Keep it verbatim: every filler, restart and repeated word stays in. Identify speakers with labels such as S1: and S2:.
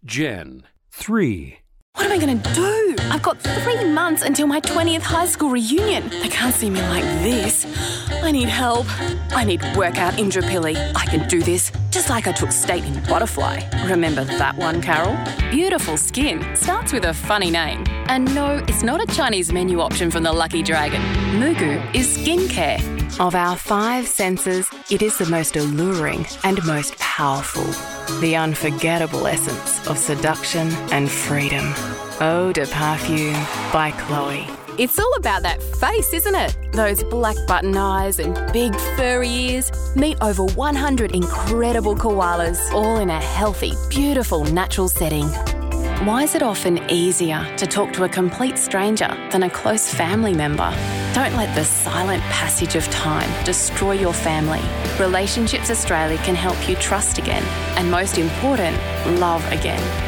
S1: Jen. three.
S2: What am I going to do? I've got three months until my twentieth high school reunion. They can't see me like this. I need help. I need workout Indrapilli. I can do this, just like I took state in butterfly. Remember that one, Carol? Beautiful skin starts with a funny name. And no, it's not a Chinese menu option from the Lucky Dragon. Mugu is skincare. Of our five senses, it is the most alluring and most powerful. The unforgettable essence of seduction and freedom. Eau de Parfum by Chloe. It's all about that face, isn't it? Those black button eyes and big furry ears. Meet over one hundred incredible koalas, all in a healthy, beautiful, natural setting. Why is it often easier to talk to a complete stranger than a close family member? Don't let the silent passage of time destroy your family. Relationships Australia can help you trust again, and most important, love again.